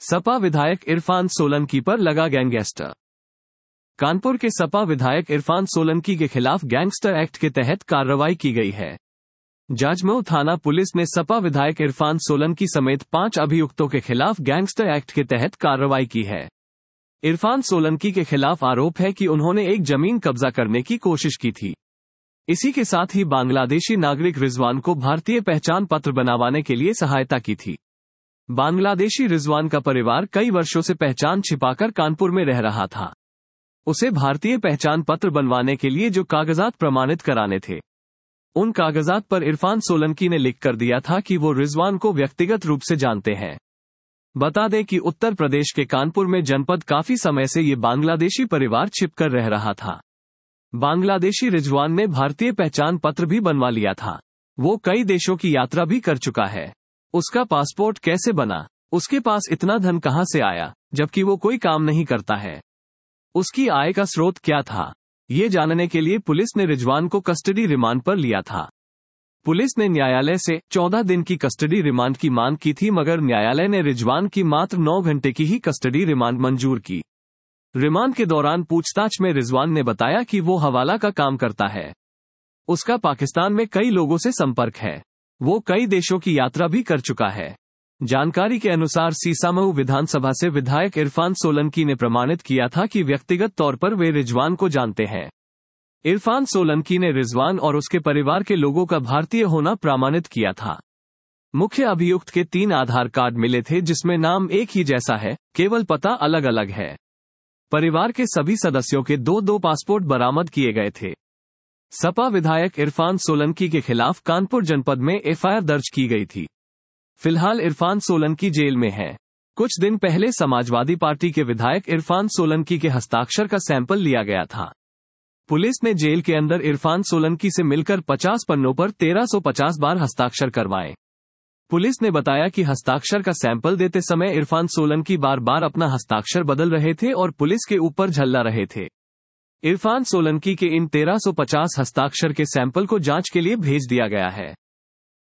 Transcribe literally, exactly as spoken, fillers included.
सपा विधायक इरफान सोलंकी पर लगा गैंगस्टर। कानपुर के सपा विधायक इरफान सोलंकी के खिलाफ गैंगस्टर एक्ट के तहत कार्रवाई की गई है। जाजमऊ थाना पुलिस ने सपा विधायक इरफान सोलंकी समेत पांच अभियुक्तों के खिलाफ गैंगस्टर एक्ट के तहत कार्रवाई की है। इरफान सोलंकी के खिलाफ आरोप है कि उन्होंने एक जमीन कब्जा करने की कोशिश की थी। इसी के साथ ही बांग्लादेशी नागरिक रिजवान को भारतीय पहचान पत्र बनवाने के लिए सहायता की थी। बांग्लादेशी रिजवान का परिवार कई वर्षों से पहचान छिपाकर कानपुर में रह रहा था। उसे भारतीय पहचान पत्र बनवाने के लिए जो कागजात प्रमाणित कराने थे, उन कागजात पर इरफान सोलंकी ने लिख कर दिया था कि वो रिजवान को व्यक्तिगत रूप से जानते हैं। बता दें कि उत्तर प्रदेश के कानपुर में जनपद काफी समय से ये बांग्लादेशी परिवार छिपकर रह रहा था। बांग्लादेशी रिजवान ने भारतीय पहचान पत्र भी बनवा लिया था। वो कई देशों की यात्रा भी कर चुका है। उसका पासपोर्ट कैसे बना? उसके पास इतना धन कहां से आया, जबकि वो कोई काम नहीं करता है? उसकी आय का स्रोत क्या था? ये जानने के लिए पुलिस ने रिजवान को कस्टडी रिमांड पर लिया था। पुलिस ने न्यायालय से चौदह दिन की कस्टडी रिमांड की मांग की थी, मगर न्यायालय ने रिजवान की मात्र नौ घंटे की ही कस्टडी रिमांड मंजूर की। रिमांड के दौरान पूछताछ में रिजवान ने बताया कि वो हवाला का काम करता है। उसका पाकिस्तान में कई लोगों से संपर्क है। वो कई देशों की यात्रा भी कर चुका है। जानकारी के अनुसार सीसामऊ विधानसभा से विधायक इरफान सोलंकी ने प्रमाणित किया था कि व्यक्तिगत तौर पर वे रिजवान को जानते हैं। इरफान सोलंकी ने रिजवान और उसके परिवार के लोगों का भारतीय होना प्रमाणित किया था। मुख्य अभियुक्त के तीन आधार कार्ड मिले थे, जिसमें नाम एक ही जैसा है, केवल पता अलग अलग है। परिवार के सभी सदस्यों के दो दो पासपोर्ट बरामद किए गए थे। सपा विधायक इरफान सोलंकी के खिलाफ कानपुर जनपद में एफ आई आर दर्ज की गई थी। फिलहाल इरफान सोलंकी जेल में है। कुछ दिन पहले समाजवादी पार्टी के विधायक इरफान सोलंकी के हस्ताक्षर का सैंपल लिया गया था। पुलिस ने जेल के अंदर इरफान सोलंकी से मिलकर पचास पन्नों पर तेरह सौ पचास बार हस्ताक्षर करवाए। पुलिस ने बताया कि हस्ताक्षर का सैंपल देते समय इरफान सोलंकी बार बार अपना हस्ताक्षर बदल रहे थे और पुलिस के ऊपर झल्ला रहे थे। इरफान सोलंकी के इन तेरह सौ पचास हस्ताक्षर के सैंपल को जांच के लिए भेज दिया गया है।